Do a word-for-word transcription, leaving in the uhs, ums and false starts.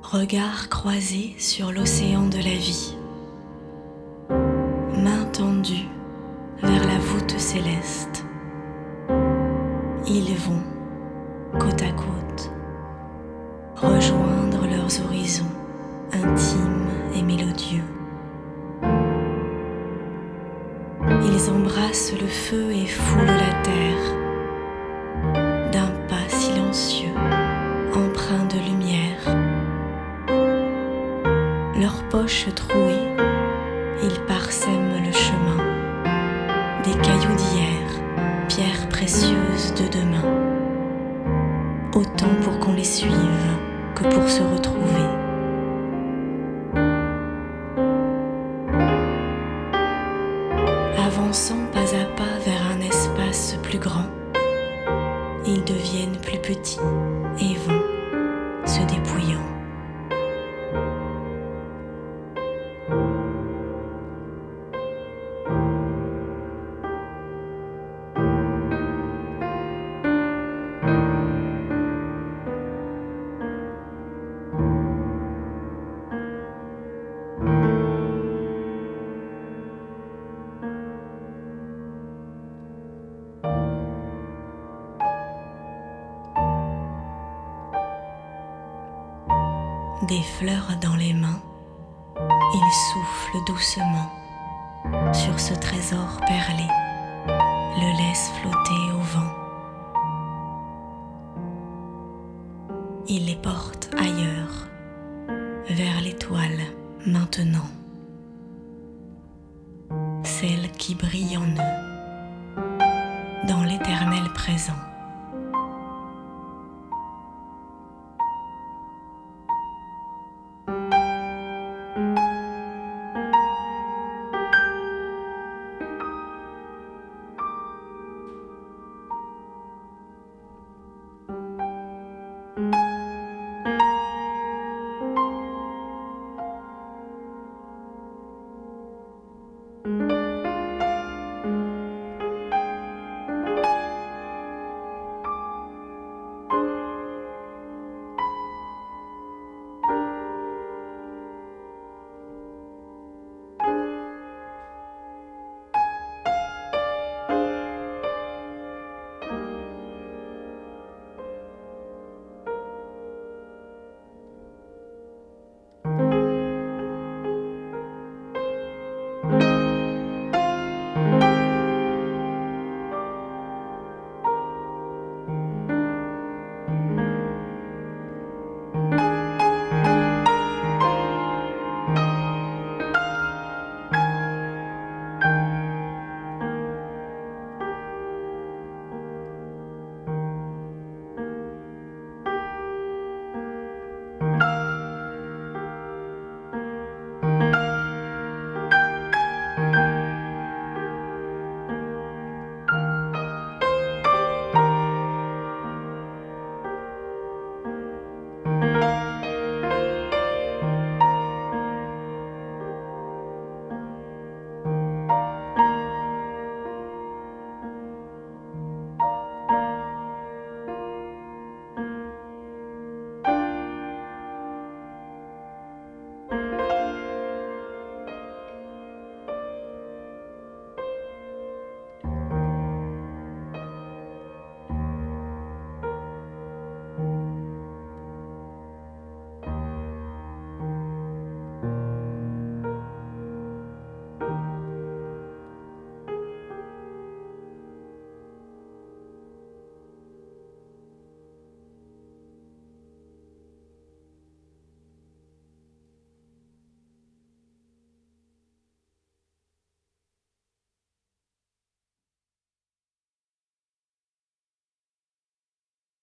Regards croisés sur l'océan de la vie, main tendue vers la voûte céleste. Ils vont, côte à côte, rejoindre leurs horizons intimes et mélodieux. Ils embrassent le feu et foulent la terre d'un pas silencieux, empreint de lumière. Leurs poches trouées, ils parsèment le chemin, des cailloux d'hier, pierres précieuses de demain, autant pour qu'on les suive que pour se retrouver. Avançant pas à pas vers un espace plus grand, ils deviennent plus petits et vont se dépouillant. Des fleurs dans les mains, il souffle doucement sur ce trésor perlé, le laisse flotter au vent. Il les porte ailleurs, vers l'étoile maintenant, celle qui brille en eux, dans l'éternel présent.